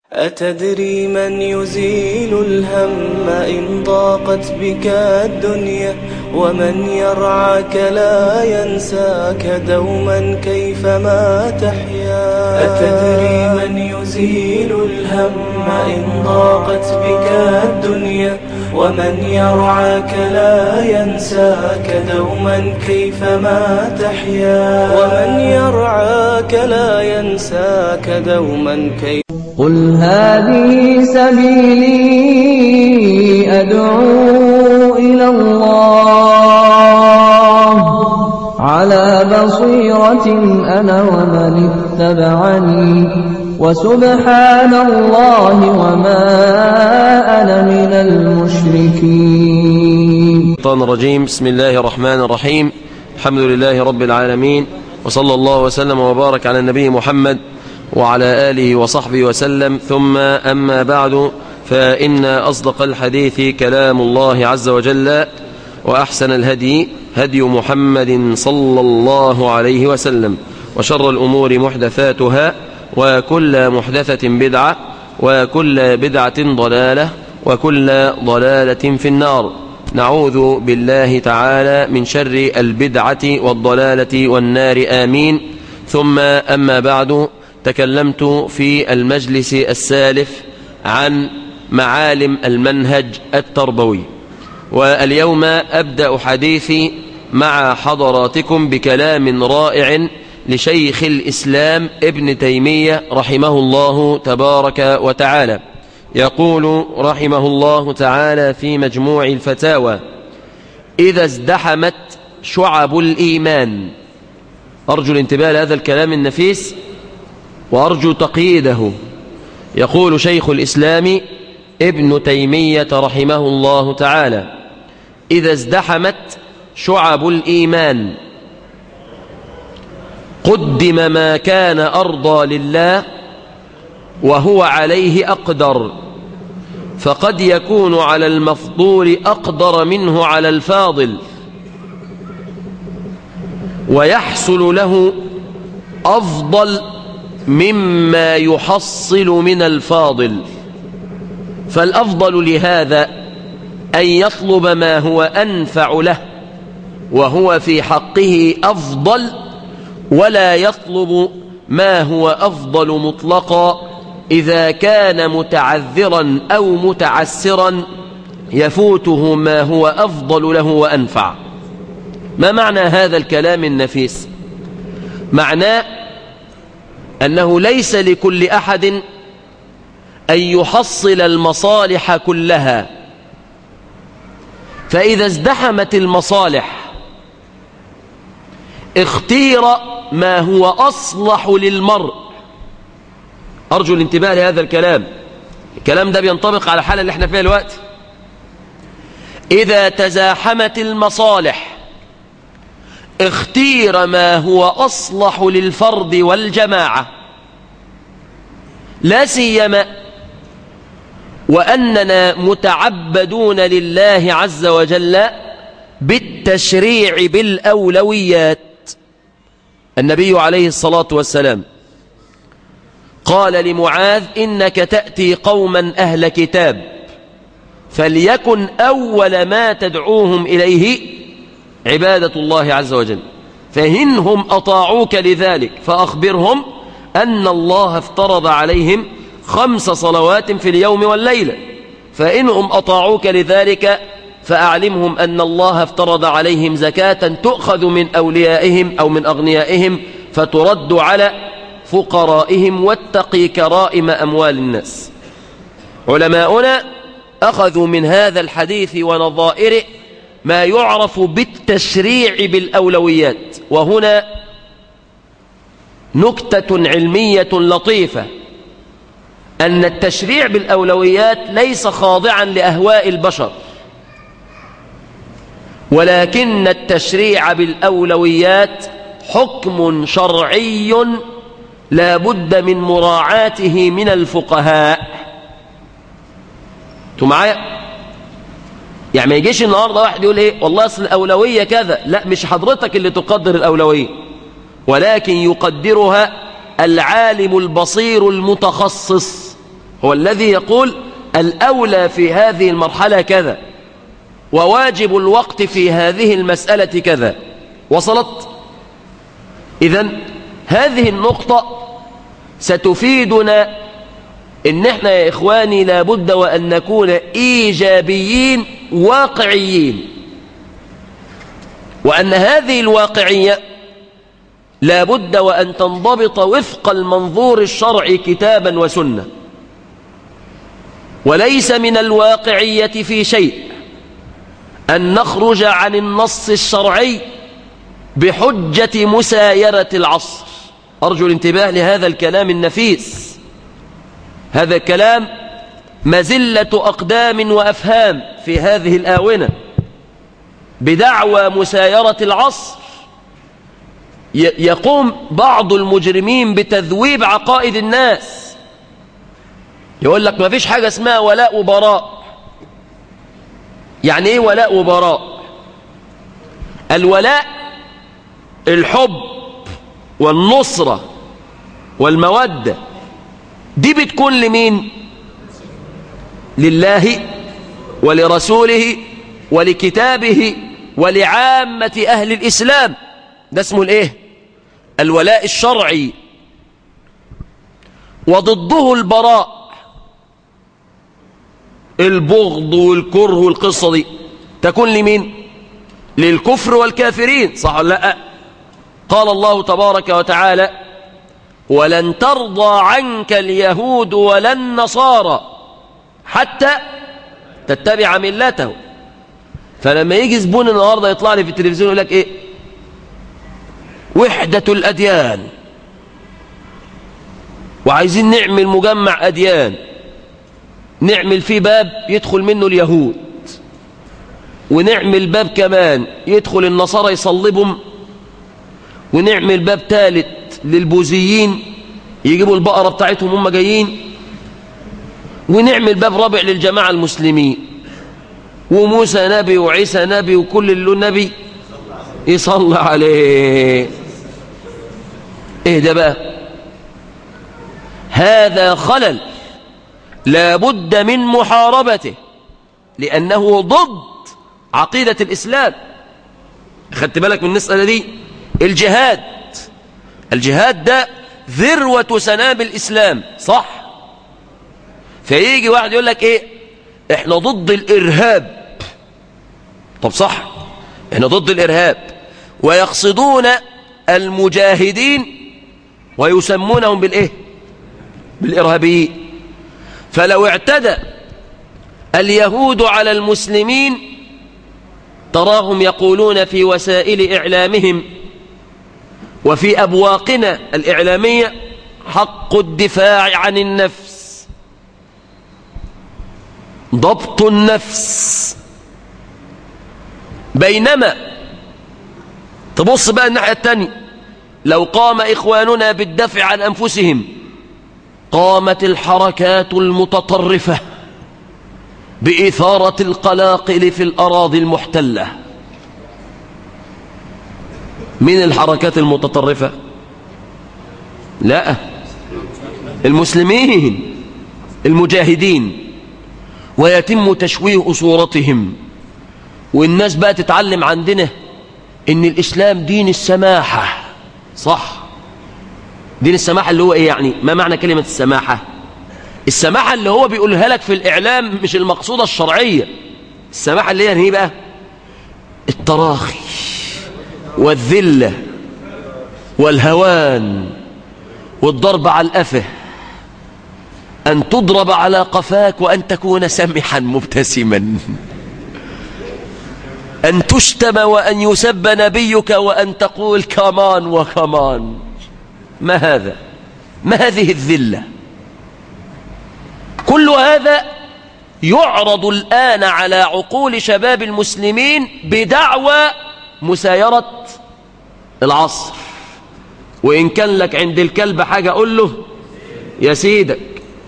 أتدري من يزيل الهم إن ضاقت بك الدنيا، ومن يرعاك لا ينساك دوما كيفما تحيا. أتدري من يزيل الهم إن ضاقت بك الدنيا، ومن يرعاك لا ينساك دوما كيفما تحيا. ومن يرعاك لا ينساك دوما كيفما. قل هذه سبيلي أدعو إلى الله على بصيرة أنا ومن اتبعني وسبحان الله وما أنا من المشركين. الشيطان الرجيم. بسم الله الرحمن الرحيم. الحمد لله رب العالمين، وصلى الله وسلم وبارك على النبي محمد وعلى آله وصحبه وسلم. ثم أما بعد، فإن أصدق الحديث كلام الله عز وجل، وأحسن الهدي هدي محمد صلى الله عليه وسلم، وشر الأمور محدثاتها، وكل محدثة بدعة، وكل بدعة ضلالة، وكل ضلالة في النار. نعوذ بالله تعالى من شر البدعة والضلالة والنار، آمين. ثم أما بعد، تكلمت في المجلس السالف عن معالم المنهج التربوي، واليوم أبدأ حديثي مع حضراتكم بكلام رائع لشيخ الإسلام ابن تيمية رحمه الله تبارك وتعالى. يقول رحمه الله تعالى في مجموع الفتاوى: إذا ازدحمت شعب الإيمان. أرجو الانتباه لهذا الكلام النفيس وأرجو تقييده. يقول شيخ الإسلام ابن تيمية رحمه الله تعالى: إذا ازدحمت شعب الإيمان قدم ما كان أرضى لله وهو عليه أقدر، فقد يكون على المفضول أقدر منه على الفاضل، ويحصل له أفضل مما يحصل من الفاضل. فالأفضل لهذا أن يطلب ما هو أنفع له وهو في حقه أفضل، ولا يطلب ما هو أفضل مطلقا إذا كان متعذرا أو متعسرا يفوته ما هو أفضل له وأنفع. ما معنى هذا الكلام النفيس؟ معناه أنه ليس لكل أحد أن يحصل المصالح كلها، فإذا ازدحمت المصالح اختير ما هو أصلح للمرء. أرجو الانتباه لهذا الكلام. الكلام ده بينطبق على الحالة اللي احنا فيها الوقت. إذا تزاحمت المصالح اختير ما هو أصلح للفرد والجماعة، لا سيما وأننا متعبدون لله عز وجل بالتشريع بالأولويات. النبي عليه الصلاة والسلام قال لمعاذ: إنك تأتي قوما أهل كتاب، فليكن أول ما تدعوهم إليه عبادة الله عز وجل، فإنهم أطاعوك لذلك فأخبرهم أن الله افترض عليهم 5 صلوات في اليوم والليلة، فإنهم أطاعوك لذلك فأعلمهم أن الله افترض عليهم زكاة تؤخذ من أوليائهم أو من أغنيائهم فترد على فقرائهم واتقي كرائم أموال الناس. علماؤنا أخذوا من هذا الحديث ونظائره ما يعرف بالتشريع بالأولويات. وهنا نكتة علمية لطيفة: أن التشريع بالأولويات ليس خاضعا لأهواء البشر، ولكن التشريع بالأولويات حكم شرعي لا بد من مراعاته من الفقهاء. انتوا معايا؟ يعني ما يجيش النهارده واحد يقول ايه والله اصل الأولوية كذا. لا، مش حضرتك اللي تقدر الأولوية، ولكن يقدرها العالم البصير المتخصص هو الذي يقول الأولى في هذه المرحلة كذا، وواجب الوقت في هذه المسألة كذا. وصلت؟ إذن هذه النقطة ستفيدنا إن احنا يا إخواني لابد وأن نكون إيجابيين واقعيين، وأن هذه الواقعية لابد وأن تنضبط وفق المنظور الشرعي كتابا وسنة. وليس من الواقعية في شيء أن نخرج عن النص الشرعي بحجة مسايرة العصر. أرجو الانتباه لهذا الكلام النفيس. هذا الكلام مزلة أقدام وأفهام في هذه الآونة. بدعوى مسايرة العصر يقوم بعض المجرمين بتذويب عقائد الناس. يقول لك ما فيش حاجة اسمها ولاء وبراء. يعني ايه ولاء وبراء؟ الولاء الحب والنصرة والمودة، دي بتكون لمين؟ لله ولرسوله ولكتابه ولعامة أهل الإسلام. ده اسمه الايه؟ الولاء الشرعي. وضده البراء، البغض والكره والقصة دي تكون لمين؟ للكفر والكافرين. صح ولا لا؟ قال الله تبارك وتعالى ولن ترضى عنك اليهود ولا النصارى حتى تتبع ملته. فلما يجي زبون النهارده يطلع لي في التلفزيون يقول لك ايه؟ وحدة الأديان، وعايزين نعمل مجمع أديان، نعمل فيه باب يدخل منه اليهود، ونعمل باب كمان يدخل النصارى يصلبهم، ونعمل باب ثالث للبوذيين يجيبوا البقرة بتاعتهم هم جايين، ونعمل باب رابع للجماعة المسلمين، وموسى نبي وعيسى نبي وكل اللي له نبي يصلى عليه. ايه ده بقى؟ هذا خلل لا بد من محاربته، لأنه ضد عقيدة الإسلام. خدت بالك من المسألة دي؟ الجهاد ده ذروة سنام الإسلام، صح؟ فيجي واحد يقول لك ايه؟ احنا ضد الإرهاب. طب صح، احنا ضد الإرهاب، ويقصدون المجاهدين ويسمونهم بالايه؟ بالإرهابيين. فلو اعتدى اليهود على المسلمين تراهم يقولون في وسائل إعلامهم وفي أبواقنا الإعلامية حق الدفاع عن النفس، ضبط النفس. بينما تبص بقى الناحية التانية، لو قام إخواننا بالدفع عن أنفسهم قامت الحركات المتطرفة بإثارة القلاقل في الأراضي المحتلة. من الحركات المتطرفة؟ لا، المسلمين المجاهدين، ويتم تشويه صورتهم. والناس بقى تتعلم عندنا إن الإسلام دين السماحة. صح، دين السماحة اللي هو إيه يعني؟ ما معنى كلمة السماحة؟ السماحة اللي هو بيقولها لك في الإعلام مش المقصودة الشرعية. السماحة اللي هي يعني بقى التراخي والذلة والهوان والضرب على الأفه، أن تضرب على قفاك وأن تكون سمحا مبتسما، أن تشتم وأن يسب نبيك وأن تقول كمان وكمان. ما هذا؟ ما هذه الذلة؟ كل هذا يعرض الآن على عقول شباب المسلمين بدعوى مسايرة العصر. وإن كان لك عند الكلب حاجة قل له يا سيدك.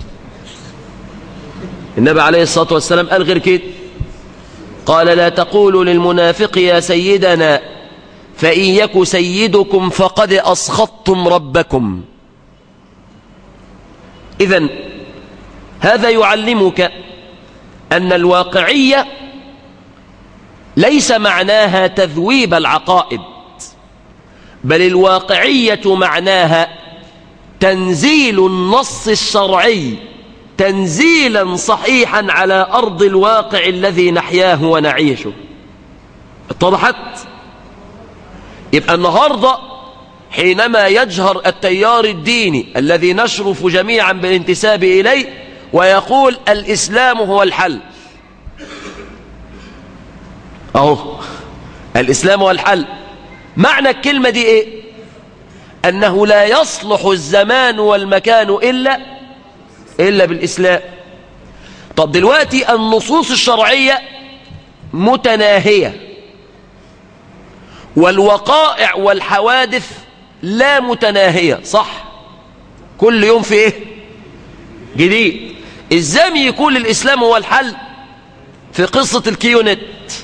النبي عليه الصلاة والسلام قال غير كده، قال لا تقولوا للمنافق يا سيدنا فإن يك سيدكم فقد أسخطتم ربكم. إذن هذا يعلمك أن الواقعية ليس معناها تذويب العقائد، بل الواقعية معناها تنزيل النص الشرعي تنزيلا صحيحا على أرض الواقع الذي نحياه ونعيشه. اتضحت؟ يبقى النهاردة حينما يجهر التيار الديني الذي نشرف جميعا بالانتساب إليه ويقول الإسلام هو الحل، أهو الإسلام هو الحل، معنى الكلمة دي إيه؟ أنه لا يصلح الزمان والمكان إلا بالإسلام. طب دلوقتي النصوص الشرعية متناهية والوقائع والحوادث لا متناهية، صح؟ كل يوم في إيه؟ جديد. إزاي يكون الإسلام هو الحل في قصة الكيونت؟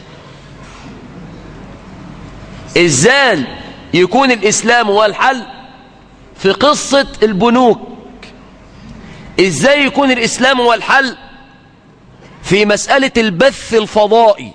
إزاي يكون الإسلام هو الحل في قصة البنوك؟ إزاي يكون الإسلام هو الحل في مسألة البث الفضائي،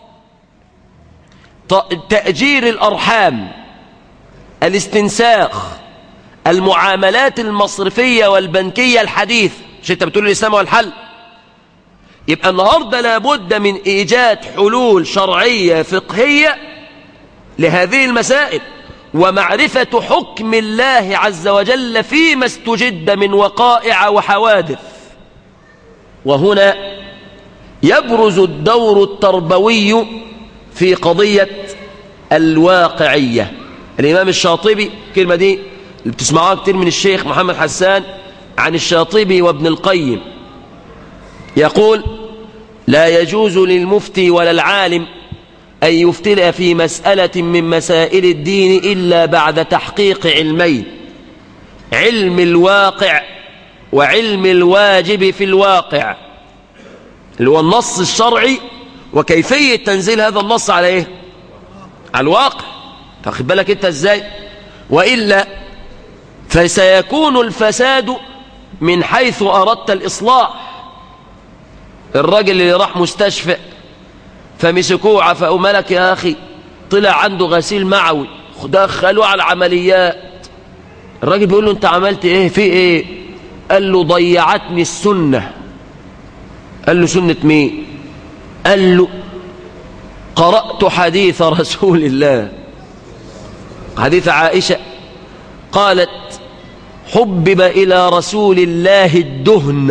تأجير الأرحام، الاستنساخ، المعاملات المصرفية والبنكية الحديث؟ مش أنت بتقول الإسلام هو الحل؟ يبقى النهاردة لابد من إيجاد حلول شرعية فقهية لهذه المسائل ومعرفة حكم الله عز وجل فيما استجد من وقائع وحوادث. وهنا يبرز الدور التربوي في قضية الواقعية. الإمام الشاطبي، الكلمة دي اللي بتسمعوها كتير من الشيخ محمد حسان عن الشاطبي وابن القيم، يقول: لا يجوز للمفتي ولا العالم أن يفتي في مسألة من مسائل الدين إلا بعد تحقيق علمين: علم الواقع وعلم الواجب في الواقع، اللي هو النص الشرعي وكيفية تنزيل هذا النص على إيه؟ على الواقع. تاخد بالك أنت إزاي؟ وإلا فسيكون الفساد من حيث أردت الإصلاح. الراجل اللي راح مستشفى فمسكوه عفقوا: ملك يا أخي، طلع عنده غسيل معوي، دخلوه على العمليات. الراجل بيقول له: أنت عملت إيه؟ في إيه؟ قال له: ضيعتني السنة. قال له: سنة مين؟ قال له: قرأت حديث رسول الله، حديث عائشة قالت: حبب إلى رسول الله الدهن،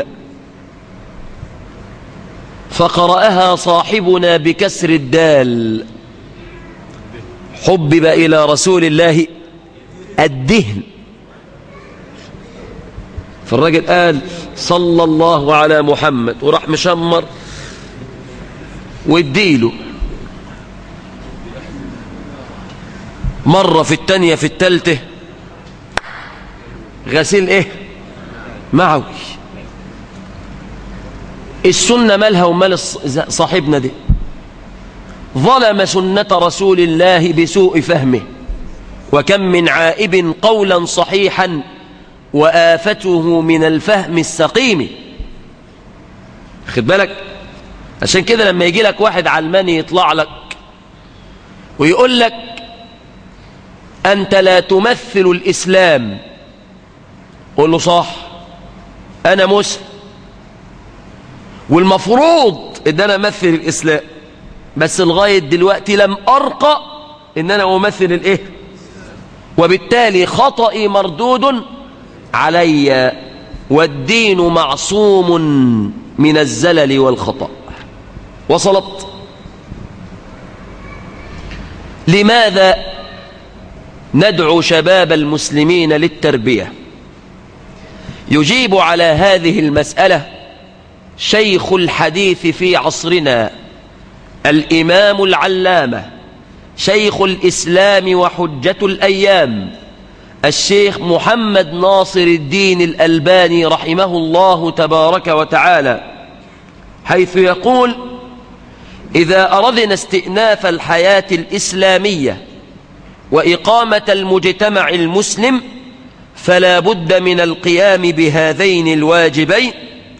فقرأها صاحبنا بكسر الدال: حبب إلى رسول الله الدهن. فالراجل قال: صلى الله على محمد، وراح مشمر واديله مرة، في التانية، في التالتة، غسيل ايه؟ معوي. السنة مالها ومال صاحبنا دي؟ ظلم سنة رسول الله بسوء فهمه، وكم من عائب قولا صحيحا وآفته من الفهم السقيم. خد بالك؟ عشان كده لما يجي لك واحد علماني يطلع لك ويقول لك: أنت لا تمثل الإسلام، قول له: صح، أنا مسلم والمفروض إن أنا أمثل الإسلام، بس لغاية دلوقتي لم أرقى إن أنا أمثل الإيه؟ وبالتالي خطئي مردود علي، والدين معصوم من الزلل والخطأ. وصلت؟ لماذا ندعو شباب المسلمين للتربية؟ يجيب على هذه المسألة شيخ الحديث في عصرنا، الإمام العلامة، شيخ الإسلام وحجة الأيام، الشيخ محمد ناصر الدين الألباني رحمه الله تبارك وتعالى، حيث يقول: إذا أردنا استئناف الحياة الإسلامية وإقامة المجتمع المسلم فلا بد من القيام بهذين الواجبين: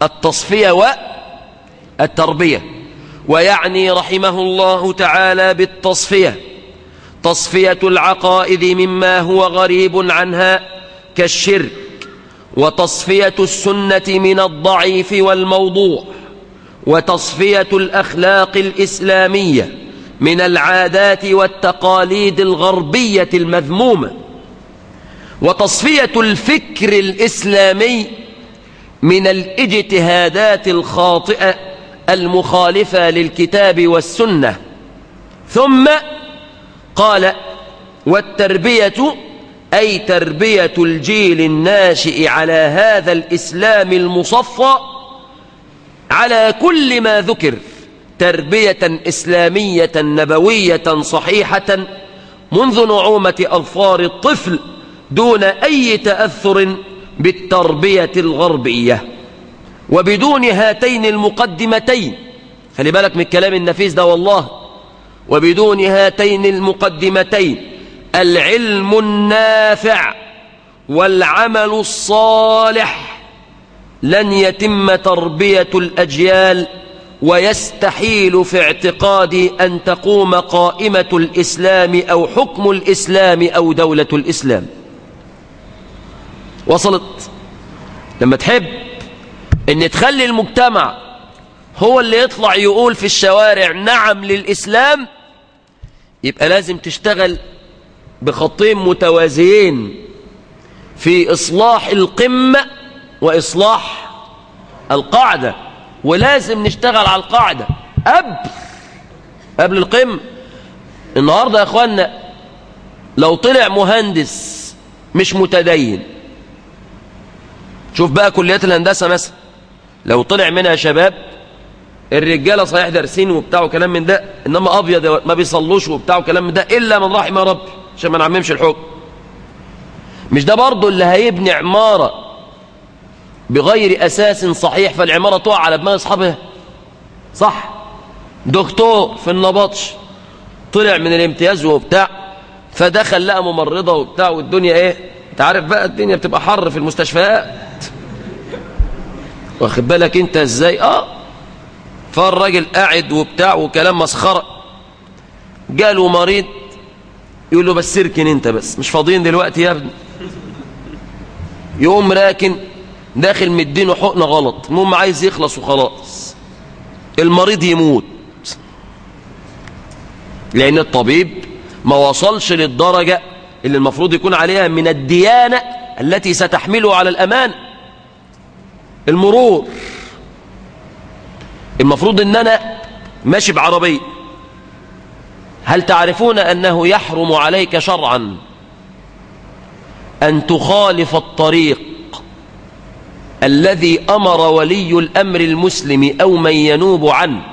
التصفية والتربية. ويعني رحمه الله تعالى بالتصفية تصفية العقائد مما هو غريب عنها كالشرك، وتصفية السنة من الضعيف والموضوع، وتصفية الأخلاق الإسلامية من العادات والتقاليد الغربية المذمومة، وتصفية الفكر الإسلامي من الاجتهادات الخاطئة المخالفة للكتاب والسنة. ثم قال: والتربية أي تربية الجيل الناشئ على هذا الإسلام المصفى على كل ما ذكر، تربية إسلامية نبوية صحيحة منذ نعومة أظفار الطفل دون أي تأثر بالتربية الغربية، وبدون هاتين المقدمتين. خلي بالك من الكلام النفيس ده والله. وبدون هاتين المقدمتين، العلم النافع والعمل الصالح، لن يتم تربية الأجيال. ويستحيل في اعتقادي أن تقوم قائمة الإسلام أو حكم الإسلام أو دولة الإسلام. وصلت؟ لما تحب أن تخلي المجتمع هو اللي يطلع يقول في الشوارع نعم للإسلام، يبقى لازم تشتغل بخطين متوازيين في إصلاح القمة وإصلاح القاعدة. ولازم نشتغل على القاعدة قبل القمة. النهاردة يا أخوانا لو طلع مهندس مش متدين، شوف بقى كليات الهندسة مثلا، لو طلع منها شباب الرجالة صحيح دارسين وبتاع وكلام من ده، إنما أبيض ما بيصلوش وبتاع وكلام من ده إلا من رحم ربي، عشان ما نعممش الحكم. مش ده برضو اللي هيبني عمارة بغير أساس صحيح فالعمارة تقع على دماغ أصحابها؟ صح؟ دكتور في النبطش طلع من الامتياز وبتاع، فدخل لقى ممرضة وبتاع والدنيا ايه، انت عارف بقى الدنيا بتبقى حر في المستشفيات، واخد بالك انت ازاي؟ فالراجل قاعد وبتاع وكلام مسخرة. جاله مريض يقول له بس اركن انت، بس مش فاضيين دلوقتي يا ابني. يقوم راكن داخل مدينه حقنة غلط، المهم عايز يخلص وخلاص، المريض يموت لأن الطبيب ما وصلش للدرجة اللي المفروض يكون عليها من الديانة التي ستحمله على الأمان. المرور المفروض ان انا ماشي بعربية، هل تعرفون أنه يحرم عليك شرعا أن تخالف الطريق الذي أمر ولي الأمر المسلم أو من ينوب عنه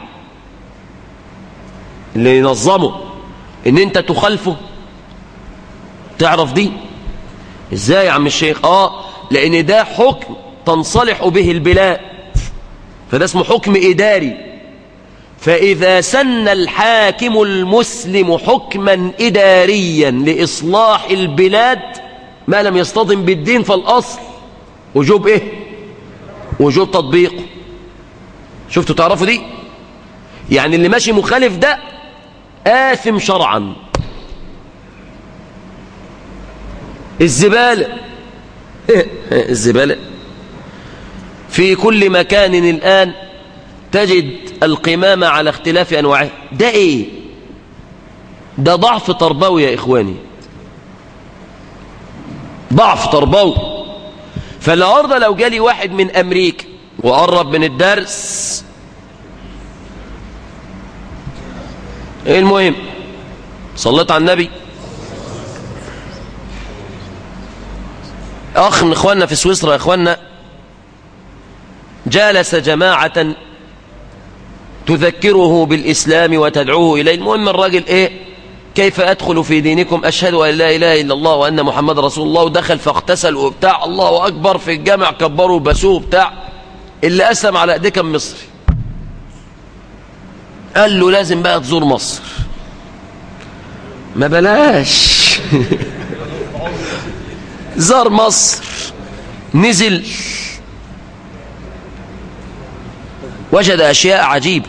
اللي ينظمه ان انت تخالفه؟ تعرف دي ازاي يا عم الشيخ؟ لان ده حكم تنصلح به البلاد، فده اسمه حكم إداري. فإذا سن الحاكم المسلم حكما إداريا لإصلاح البلاد ما لم يصطدم بالدين، فالأصل وجوب إيه؟ وجوب تطبيقه. شفتوا تعرفوا دي؟ يعني اللي ماشي مخالف ده آثم شرعا. الزبالة الزبالة في كل مكان الآن تجد القمامة على اختلاف أنواعها. ده إيه؟ ده ضعف تربوي يا إخواني، ضعف تربوي. فالنهارده لو جالي واحد من أمريكا وقرب من الدرس، المهم صليت على النبي، أخ من إخواننا في سويسرا يا إخواننا جالس جماعة تذكره بالإسلام وتدعوه إليه. المهم الراجل إيه؟ كيف أدخل في دينكم؟ أشهد أن لا إله إلا الله وأن محمد رسول الله. ودخل فاغتسل وبتاع، الله أكبر، في الجامع كبروا وبسوه وبتاع. اللي أسلم على إيديه كان مصري، قال له لازم بقى تزور مصر. ما بلاش زار مصر، نزل وجد أشياء عجيبة.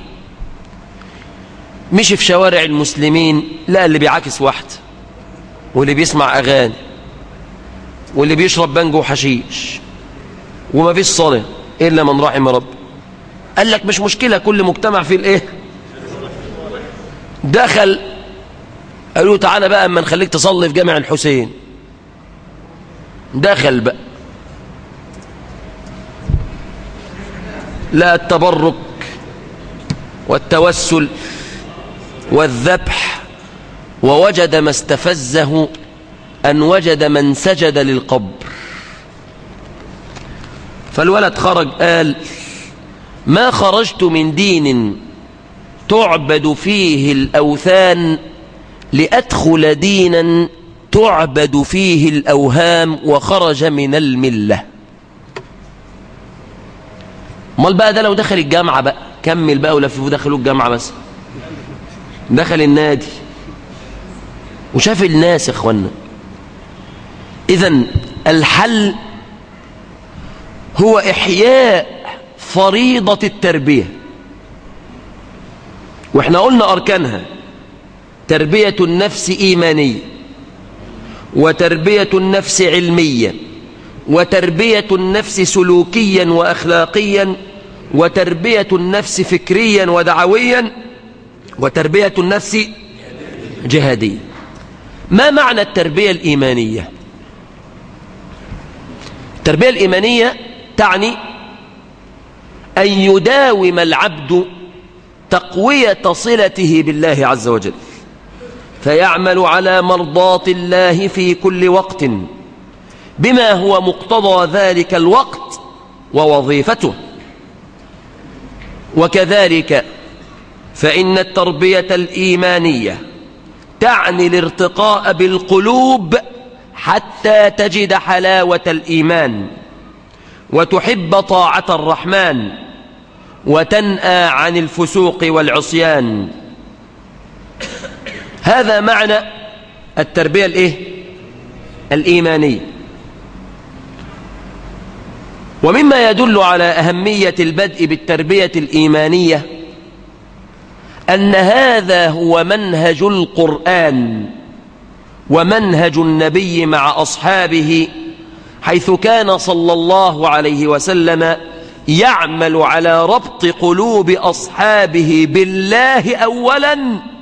مشي في شوارع المسلمين، لا اللي بيعاكس واحد، واللي بيسمع أغاني، واللي بيشرب بنجو وحشيش، وما فيش صلاة إلا من رحم رب. قال لك مش مشكلة، كل مجتمع فيه الإيه. دخل قالوا تعالى بقى اما نخليك تصلي في جامع الحسين. دخل بقى، لا التبرك والتوسل والذبح، ووجد ما استفزه أن وجد من سجد للقبر. فالولد خرج قال ما خرجت من دين تعبد فيه الأوثان لأدخل دينا تعبد فيه الأوهام، وخرج من الملة. امال بقى ده لو دخل الجامعة بقى، كمل بقى ولففوا دخلوا الجامعة، بس دخل النادي وشاف الناس يا اخوانا. إذن الحل هو إحياء فريضة التربية، واحنا قلنا أركانها: تربية النفس إيمانية، وتربية النفس علمية، وتربية النفس سلوكيا وأخلاقيا، وتربية النفس فكريا ودعويا، وتربية النفس جهادية. ما معنى التربية الإيمانية؟ التربية الإيمانية تعني أن يداوم العبد تقوية صلته بالله عز وجل، فيعمل على مرضاة الله في كل وقت بما هو مقتضى ذلك الوقت ووظيفته. وكذلك فإن التربية الإيمانية تعني الارتقاء بالقلوب حتى تجد حلاوة الإيمان، وتحب طاعة الرحمن، وتنأى عن الفسوق والعصيان. هذا معنى التربية الإيمانية. ومما يدل على أهمية البدء بالتربية الإيمانية أن هذا هو منهج القرآن ومنهج النبي مع أصحابه، حيث كان صلى الله عليه وسلم يعمل على ربط قلوب أصحابه بالله أولا،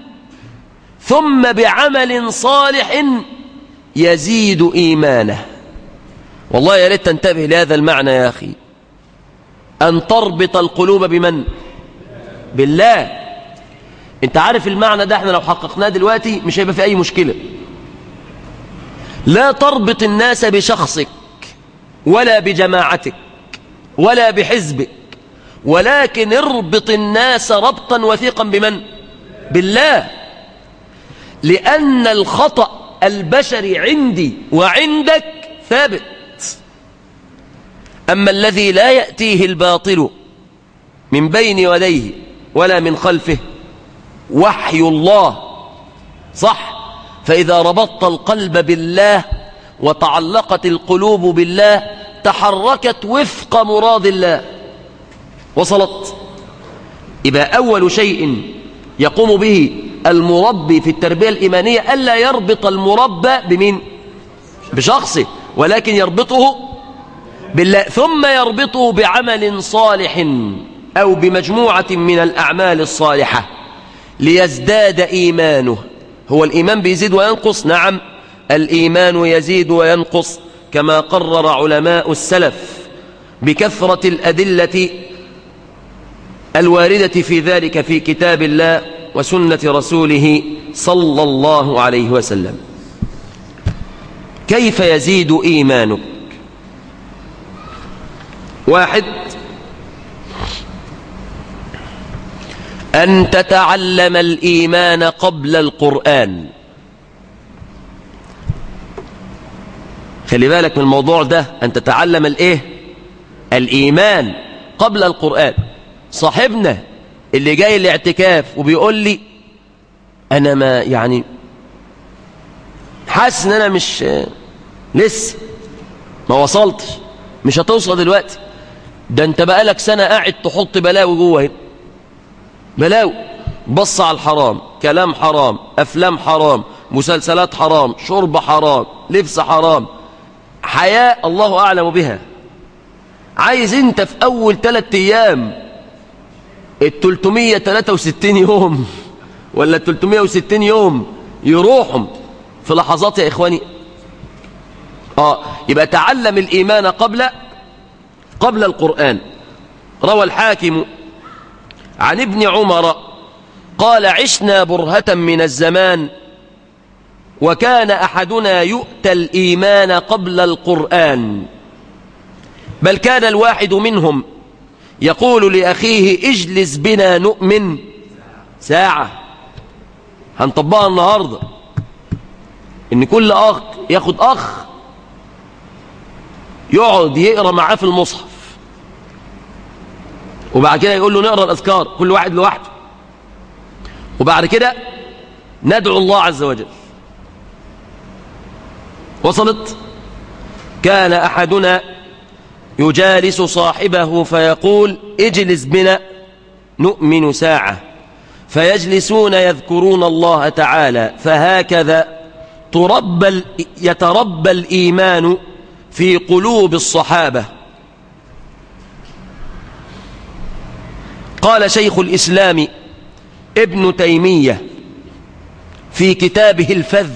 ثم بعمل صالح يزيد إيمانه. والله يا ريت تنتبه لهذا المعنى يا أخي، أن تربط القلوب بمن؟ بالله. انت عارف المعنى ده احنا لو حققناه دلوقتي مش هيبقى في أي مشكلة. لا تربط الناس بشخصك ولا بجماعتك ولا بحزبك، ولكن اربط الناس ربطا وثيقا بمن؟ بالله. لأن الخطأ البشري عندي وعندك ثابت، أما الذي لا يأتيه الباطل من بين يديه ولا من خلفه وحي الله، صح؟ فإذا ربطت القلب بالله وتعلقت القلوب بالله تحركت وفق مراد الله، وصلت. يبقى أول شيء يقوم به المربي في التربية الإيمانية ألا يربط المربى بمين؟ بشخصه، ولكن يربطه بالله، ثم يربطه بعمل صالح أو بمجموعة من الأعمال الصالحة ليزداد إيمانه. هو الإيمان بيزيد وينقص؟ نعم، الإيمان يزيد وينقص، كما قرر علماء السلف بكثرة الأدلة الواردة في ذلك في كتاب الله وسنة رسوله صلى الله عليه وسلم. كيف يزيد إيمانك؟ واحد، أن تتعلم الإيمان قبل القرآن. خلي بالك من الموضوع ده، أن تتعلم الإيمان قبل القرآن. صاحبنا اللي جاي الاعتكاف وبيقول لي أنا ما يعني حاسس أن أنا مش لسه ما وصلتش، مش هتوصل دلوقتي. ده انت بقالك سنة قاعد تحط بلاوي جوه هنا، بلاوي، بص على الحرام، كلام حرام، أفلام حرام، مسلسلات حرام، شرب حرام، لبس حرام، حياة الله أعلم بها. عايز انت في أول 3 أيام 363 يوم ولا 360 يوم يروحوا في لحظات يا إخواني. يبقى تعلم الإيمان قبل القرآن. روى الحاكم عن ابن عمر قال: عشنا برهة من الزمان وكان أحدنا يؤتى الإيمان قبل القرآن، بل كان الواحد منهم يقول لأخيه: اجلس بنا نؤمن ساعة. هنطبقها النهاردة، إن كل أخ ياخد أخ يقعد يقرأ معاه في المصحف، وبعد كده يقول له نقرأ الأذكار كل واحد لوحده، وبعد كده ندعو الله عز وجل. وصلت؟ كان أحدنا يجالس صاحبه فيقول: اجلس بنا نؤمن ساعة، فيجلسون يذكرون الله تعالى، فهكذا يتربى الإيمان في قلوب الصحابة. قال شيخ الإسلام ابن تيمية في كتابه الفذ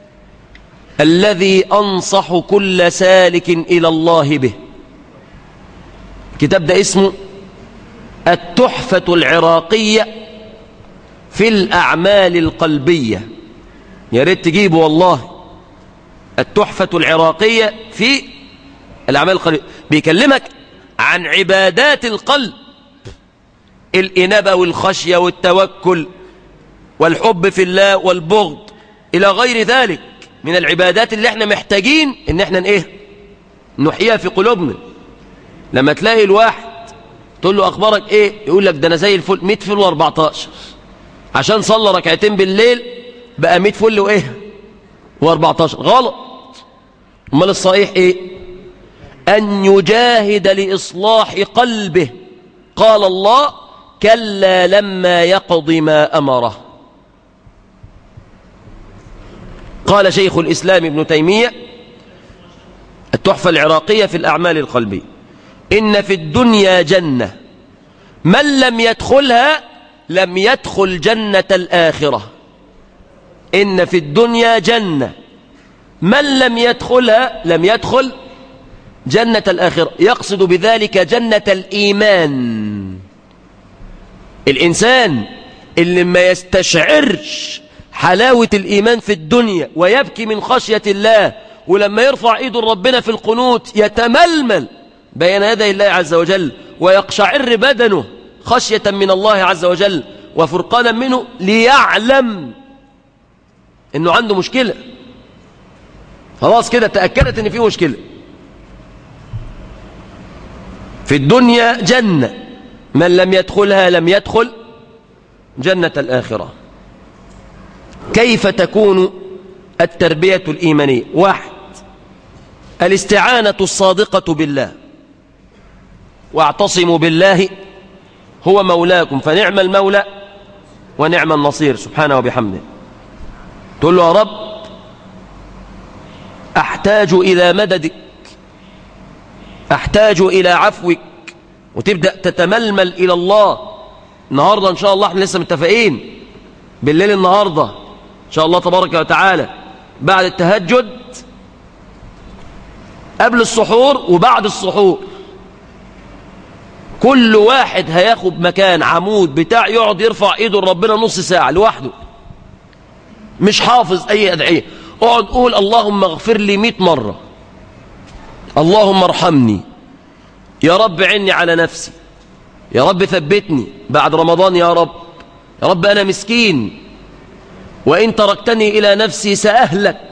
الذي أنصح كل سالك إلى الله به، الكتاب ده اسمه التحفة العراقية في الأعمال القلبية، يا ريت تجيبه والله. التحفة العراقية في الأعمال القلبية بيكلمك عن عبادات القلب، الإنابة والخشية والتوكل والحب في الله والبغض إلى غير ذلك من العبادات اللي احنا محتاجين ان احنا نحييها في قلوبنا. لما تلاقي الواحد تقول له اخبارك ايه، يقول لك ده انا زي الفل، 100 فل و14، عشان صلى ركعتين بالليل بقى 100 فل و14. غلط. امال الصحيح ايه؟ ان يجاهد لاصلاح قلبه. قال الله: كلا لما يقض ما امره. قال شيخ الإسلام ابن تيمية التحفة العراقية في الأعمال القلبية: إن في الدنيا جنة من لم يدخلها لم يدخل جنة الآخرة. إن في الدنيا جنة من لم يدخلها لم يدخل جنة الآخرة. يقصد بذلك جنة الإيمان. الإنسان اللي ما يستشعرش حلاوة الإيمان في الدنيا ويبكي من خشية الله، ولما يرفع إيده ربنا في القنوت يتململ بين يدي الله عز وجل ويقشعر بدنه خشية من الله عز وجل وفرقانا منه، ليعلم إنه عنده مشكلة. خلاص كده تأكدت إن فيه مشكلة. في الدنيا جنة من لم يدخلها لم يدخل جنة الآخرة. كيف تكون التربية الإيمانية؟ 1. الاستعانة الصادقة بالله، واعتصموا بالله هو مولاكم فنعم المولى ونعم النصير سبحانه وبحمده. تقول له: يا رب أحتاج إلى مددك، أحتاج إلى عفوك، وتبدأ تتململ إلى الله. النهاردة إن شاء الله احنا لسه متفقين بالليل النهاردة إن شاء الله تبارك وتعالى بعد التهجد، قبل السحور وبعد السحور، كل واحد هياخد مكان عمود بتاع يقعد يرفع ايده لربنا نص ساعة لوحده، مش حافظ اي ادعية. اقعد قول: اللهم اغفر لي 100 مرة، اللهم ارحمني، يا رب عني على نفسي، يا رب ثبتني بعد رمضان، يا رب، يا رب أنا مسكين وإن تركتني إلى نفسي سأهلك.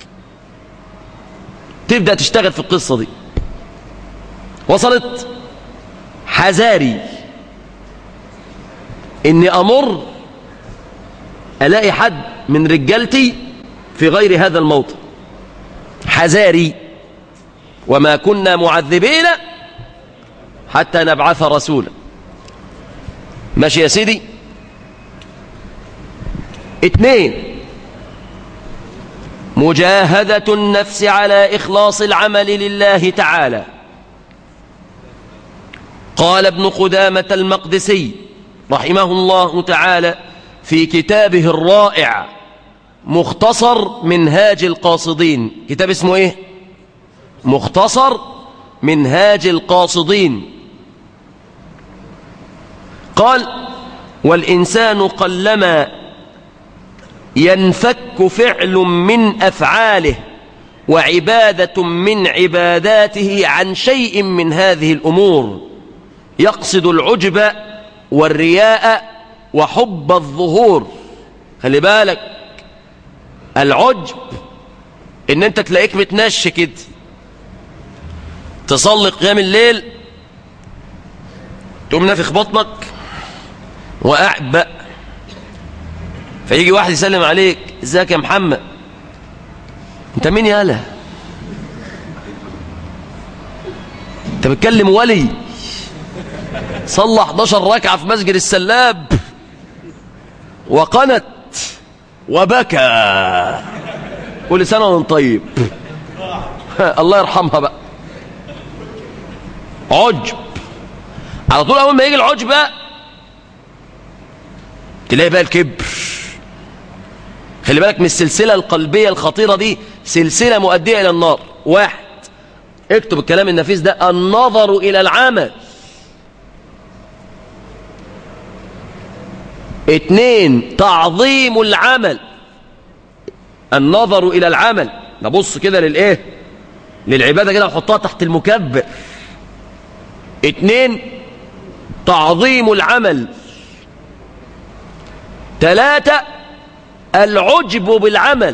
تبدأ تشتغل في القصة دي. وصلت؟ حذاري إني أمر ألاقي حد من رجالتي في غير هذا الموطن. حذاري. وما كنا معذبين حتى نبعث رسولا. ماشي يا سيدي. 2، مجاهدة النفس على إخلاص العمل لله تعالى. قال ابن قدامة المقدسي رحمه الله تعالى في كتابه الرائع مختصر منهاج القاصدين. كتاب اسمه ايه؟ مختصر منهاج القاصدين. قال: والإنسان قلما ينفك فعل من أفعاله وعبادة من عباداته عن شيء من هذه الأمور، يقصد العجب والرياء وحب الظهور. خلي بالك، العجب ان انت تلاقيك متنش كده تصلي قيام الليل، تقوم نافخ بطنك وقاعد بقى، فيجي واحد يسلم عليك: ازيك يا محمد؟ انت مين يالا؟ انت بتكلم ولي صلى 11 ركعة في مسجد السلاب وقنت وبكى، كل سنة وانت طيب. الله يرحمها بقى. عجب على طول. اول ما يجي العجب بقى تلاقي بقى الكبر. خلي بالك من السلسلة القلبية الخطيرة دي، سلسلة مؤدية إلى النار. 1، اكتب الكلام النفيس ده: النظر إلى العمل. 2، تعظيم العمل. النظر إلى العمل، نبص كده للإيه؟ للعبادة كده وحطها تحت المكبر. 2، تعظيم العمل. 3، العجب بالعمل.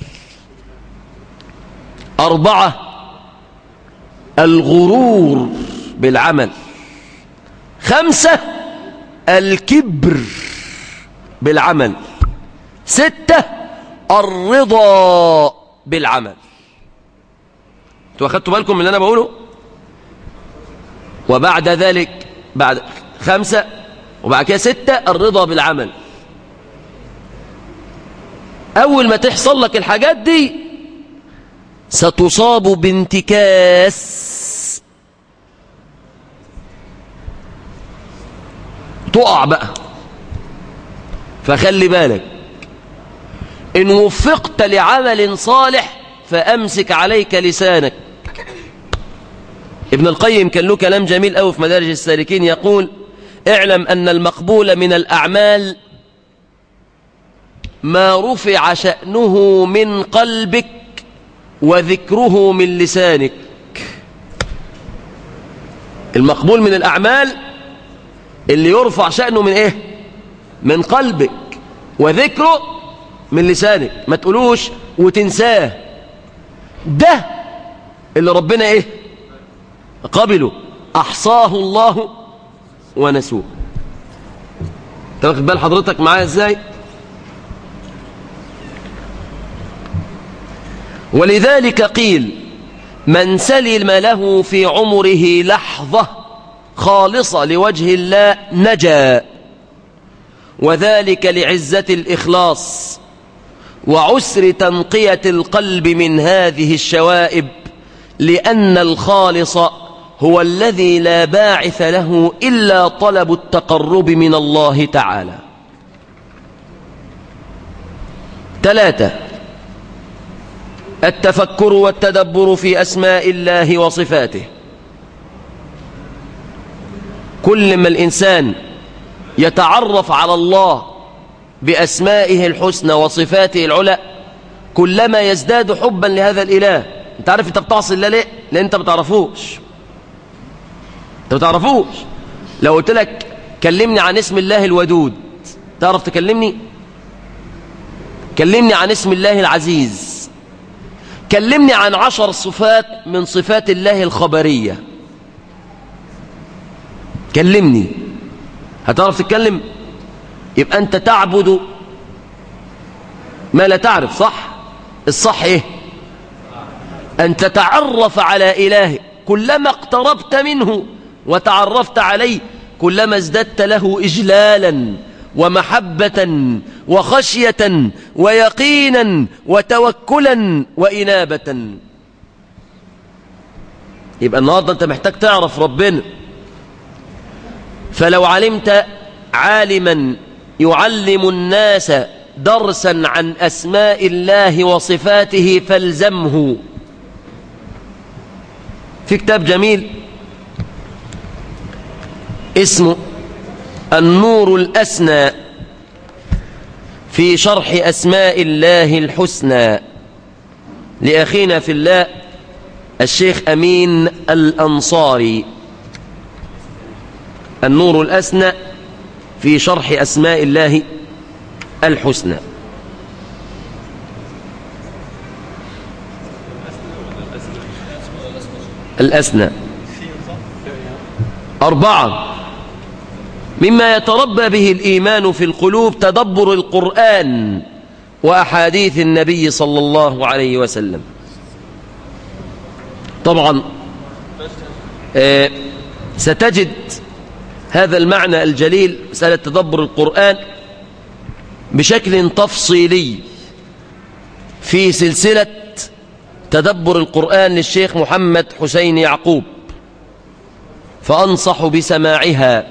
4، الغرور بالعمل. 5، الكبر بالعمل. 6، الرضا بالعمل. انتوا اخدتوا بالكم من اللي انا بقوله؟ وبعد ذلك بعد 5 وبعد كده 6 الرضا بالعمل. اول ما تحصل لك الحاجات دي ستصاب بانتكاس، تقع بقى. فخلي بالك، إن وفقت لعمل صالح فأمسك عليك لسانك. ابن القيم كان له كلام جميل أوي في مدارج السالكين، يقول: اعلم أن المقبول من الأعمال ما رفع شأنه من قلبك وذكره من لسانك. المقبول من الأعمال اللي يرفع شأنه من إيه؟ من قلبك وذكره من لسانك، ما تقولوش وتنساه. ده اللي ربنا إيه؟ قبله، أحصاه الله ونسوه. تاخد بال حضرتك معايا إزاي؟ ولذلك قيل: من سلم له في عمره لحظة خالصة لوجه الله نجا، وذلك لعزة الإخلاص وعسر تنقية القلب من هذه الشوائب، لأن الخالص هو الذي لا باعث له إلا طلب التقرب من الله تعالى. 3، التفكر والتدبر في أسماء الله وصفاته. كل ما الإنسان يتعرف على الله بأسمائه الحسنى وصفاته العلى كلما يزداد حبا لهذا الإله. انت عارف انت بتعصي الله ليه؟ لأن انت بتعرفوش. انت بتعرفوش. لو قلت لك كلمني عن اسم الله الودود، تعرف تكلمني؟ كلمني عن اسم الله العزيز، كلمني عن 10 صفات من صفات الله الخبرية، كلمني، هتعرف تتكلم؟ يبقى أنت تعبد ما لا تعرف. صح؟ الصح إيه؟ أن تتعرف على إلهك، كلما اقتربت منه وتعرفت عليه كلما ازددت له إجلالا ومحبة وخشية ويقينا وتوكلا وإنابة. يبقى النهاردة أنت محتاج تعرف ربنا. فلو علمت عالما يعلم الناس درسا عن أسماء الله وصفاته فالزمه. في كتاب جميل اسمه النور الأسنى في شرح أسماء الله الحسنى لأخينا في الله الشيخ أمين الأنصاري. النور الأسنى في شرح أسماء الله الحسنى. الأسنى 4. مما يتربى به الإيمان في القلوب تدبر القرآن وأحاديث النبي صلى الله عليه وسلم. طبعا ستجد هذا المعنى الجليل مسألة تدبر القرآن بشكل تفصيلي في سلسلة تدبر القرآن للشيخ محمد حسين يعقوب، فأنصح بسماعها.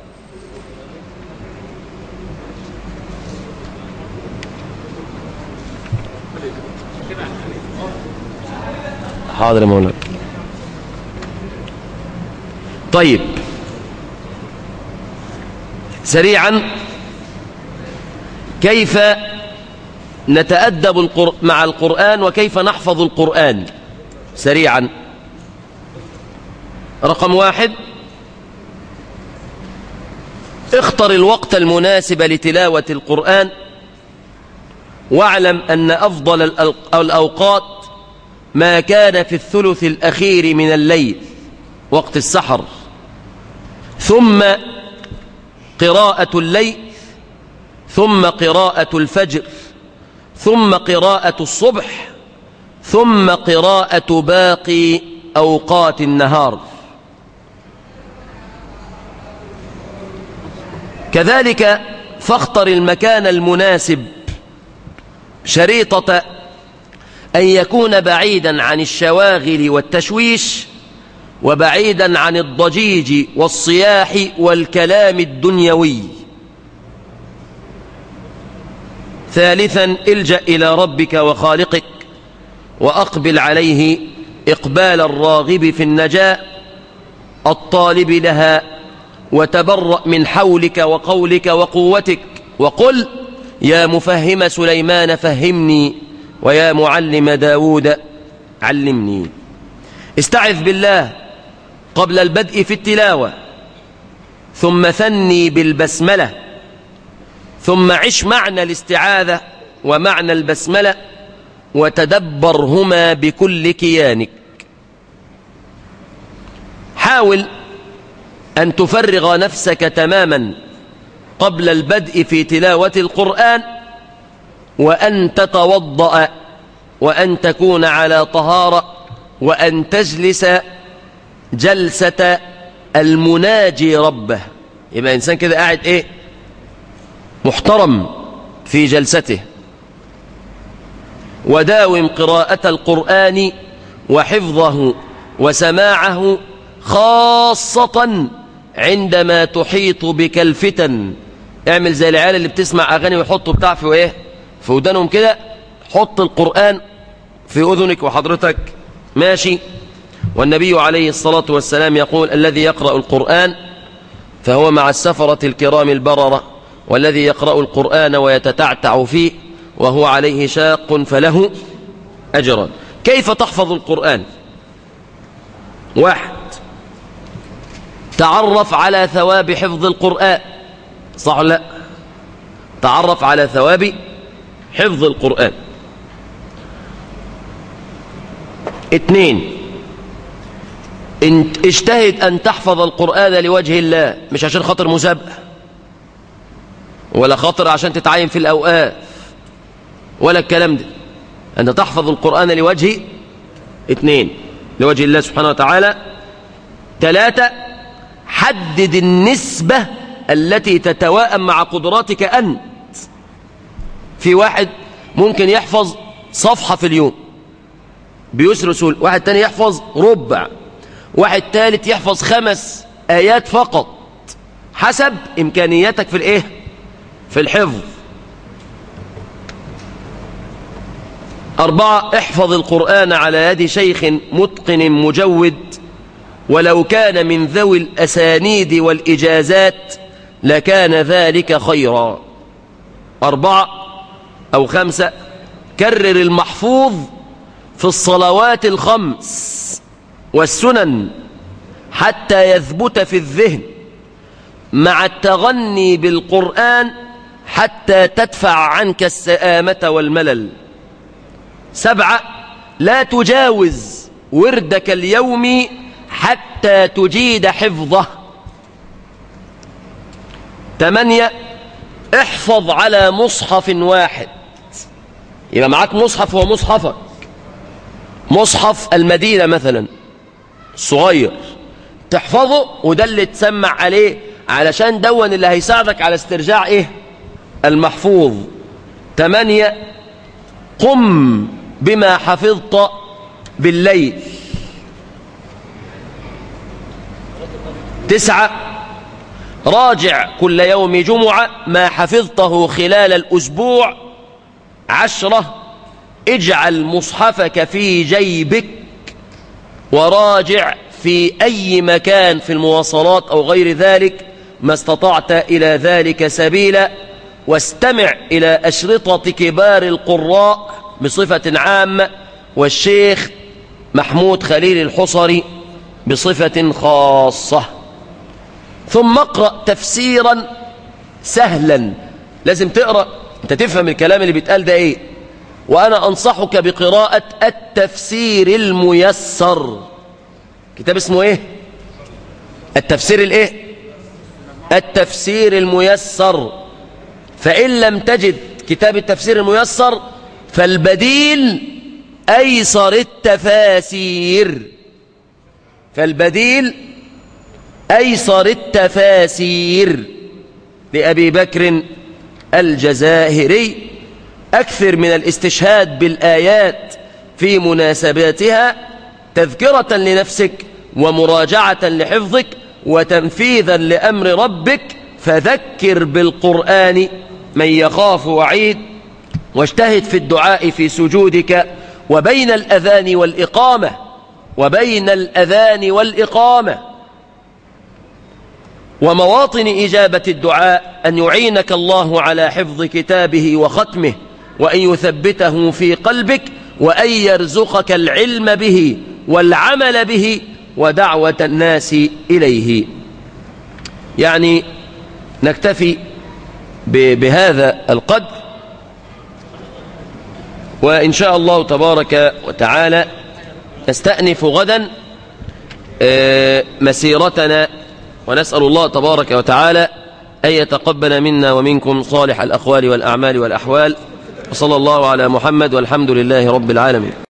حاضر يا مولانا. طيب سريعا، كيف نتأدب مع القرآن وكيف نحفظ القرآن؟ سريعا، رقم 1، اختر الوقت المناسب لتلاوة القرآن، واعلم أن أفضل الأوقات ما كان في الثلث الأخير من الليل وقت السحر، ثم قراءة الليل، ثم قراءة الفجر، ثم قراءة الصبح، ثم قراءة باقي أوقات النهار. كذلك فاختر المكان المناسب، شريطة أن يكون بعيدا عن الشواغل والتشويش، وبعيدا عن الضجيج والصياح والكلام الدنيوي. ثالثا، الجأ إلى ربك وخالقك وأقبل عليه إقبال الراغب في النجاة الطالب لها، وتبرأ من حولك وقولك وقوتك، وقل يا مفهم سليمان فهمني، ويا معلم داود علمني. استعذ بالله قبل البدء في التلاوة، ثم ثني بالبسملة، ثم عش معنى الاستعاذة ومعنى البسملة، وتدبرهما بكل كيانك. حاول أن تفرغ نفسك تماما قبل البدء في تلاوة القرآن، وأن تتوضأ، وأن تكون على طهارة، وأن تجلس جلسة المناجي ربه. يبقى إنسان كده قاعد محترم في جلسته. وداوم قراءة القرآن وحفظه وسماعه، خاصة عندما تحيط بك الفتن. اعمل زي العيال اللي بتسمع أغاني ويحطوا بتاع في ودانهم كده، حط القرآن في أذنك وحضرتك ماشي. والنبي عليه الصلاة والسلام يقول: الذي يقرأ القرآن فهو مع السفرة الكرام البررة، والذي يقرأ القرآن ويتتعتع فيه وهو عليه شاق فله أجران. كيف تحفظ القرآن؟ 1، تعرف على ثواب حفظ القرآن. صح ولا لا؟ تعرف على ثواب حفظ القرآن. 2، اجتهد أن تحفظ القرآن لوجه الله، مش عشان خاطر مسابقة، ولا خاطر عشان تتعين في الأوقاف، ولا الكلام ده. أن تحفظ القرآن لوجه 2 لوجه الله سبحانه وتعالى. 3، حدد النسبة التي تتواءم مع قدراتك أنت. في واحد ممكن يحفظ صفحة في اليوم بيسر سهولة، واحد تاني يحفظ ربع، واحد تالت يحفظ 5 آيات فقط، حسب إمكانياتك في الإيه؟ في الحفظ. 4 احفظ القرآن على يد شيخ متقن مجود ولو كان من ذوي الأسانيد والإجازات لكان ذلك خيرا. 4 أو 5 كرر المحفوظ في الصلوات ال5 والسنن حتى يثبت في الذهن مع التغني بالقرآن حتى تدفع عنك السآمة والملل. 7 لا تجاوز وردك اليومي حتى تجيد حفظه. 8 احفظ على مصحف واحد، يبقى معاك مصحف هو مصحفك، مصحف المدينة مثلا صغير تحفظه، وده اللي تسمع عليه علشان دون اللي هيساعدك على استرجاع ايه؟ المحفوظ. 8 قم بما حفظت بالليل. 9 راجع كل يوم جمعة ما حفظته خلال الأسبوع. 10 اجعل مصحفك في جيبك وراجع في أي مكان في المواصلات أو غير ذلك ما استطعت إلى ذلك سبيلا، واستمع إلى أشرطة كبار القراء بصفة عامة والشيخ محمود خليل الحصري بصفة خاصة. ثم اقرأ تفسيرا سهلا، لازم تقرأ انت تفهم الكلام اللي بيتقال ده ايه، وانا انصحك بقراءة التفسير الميسر. كتاب اسمه ايه؟ التفسير الايه؟ التفسير الميسر. فإن لم تجد كتاب التفسير الميسر فالبديل أيسر التفاسير، فالبديل أيسر التفاسير لأبي بكر الجزائري. أكثر من الاستشهاد بالآيات في مناسباتها تذكرة لنفسك ومراجعة لحفظك وتنفيذا لأمر ربك، فذكر بالقرآن من يخاف وعيد، واجتهد في الدعاء في سجودك وبين الأذان والإقامة، وبين الأذان والإقامة. ومواطن إجابة الدعاء أن يعينك الله على حفظ كتابه وختمه، وأن يثبته في قلبك، وأن يرزقك العلم به والعمل به ودعوة الناس إليه. يعني نكتفي بهذا القدر، وإن شاء الله تبارك وتعالى نستأنف غدا مسيرتنا، ونسأل الله تبارك وتعالى أن يتقبل منا ومنكم صالح الأقوال والأعمال والأحوال. وصلى الله على محمد والحمد لله رب العالمين.